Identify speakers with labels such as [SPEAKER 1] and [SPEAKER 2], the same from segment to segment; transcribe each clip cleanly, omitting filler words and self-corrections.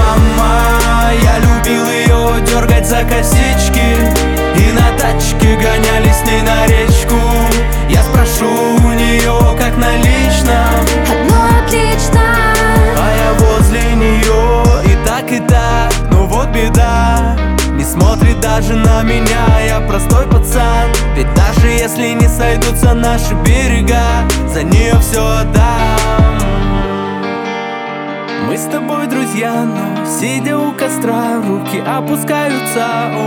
[SPEAKER 1] мама, я любил ее дергать за косички, и на тачке гонялись с ней на речку. Я спрошу у нее, как наличном.
[SPEAKER 2] Одно отлично.
[SPEAKER 1] А я возле нее и так, ну вот беда. Не смотрит даже на меня, я простой пацан. Ведь даже если не сойдутся наши берега, за нее все отдам. Мы с тобой друзья, но сидя у костра, руки опускаются.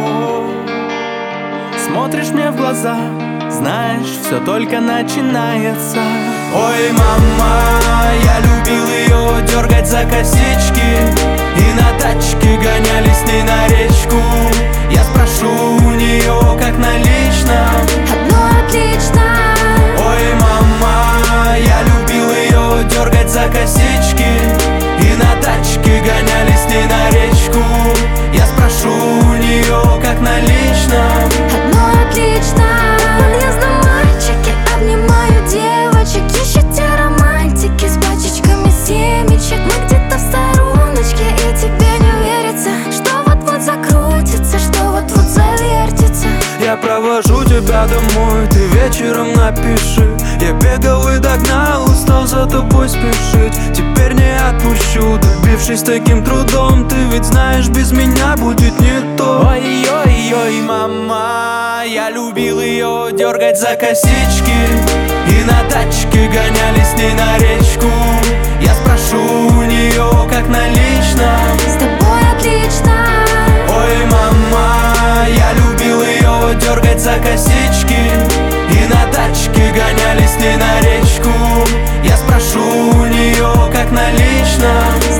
[SPEAKER 1] Смотришь мне в глаза, знаешь, все только начинается. Ой, мама, я любил ее дергать за косички, и на тачке гонялись с ней на речку. Я спрошу у нее, как наличном.
[SPEAKER 2] Одно отлично.
[SPEAKER 1] Ой, мама, я любил ее дергать за косички, и на тачке гонялись с ней на речку. Я спрошу у нее, как наличном.
[SPEAKER 2] Одно отлично. В подъездном мальчики обнимаю девочек, еще те романтики с пачечками семечек. Мы где-то в стороночке, и тебе не верится, что вот-вот закрутится, что вот-вот завертится.
[SPEAKER 1] Я провожу тебя домой, ты вечером напиши. Я бегал и догнал, устал за тобой спешить. Теперь не отпущу, добившись таким трудом. Ты ведь знаешь, без меня будет не то. Ой-ой-ой, мама, я любил ее дергать за косички, и на тачке гонялись с ней на речку. Я спрошу у нее, как наличном.
[SPEAKER 2] С тобой отлично.
[SPEAKER 1] Ой, мама, я любил ее дергать за косички, и на тачке гонялись с ней на речку. Я спрошу у нее, как наличном.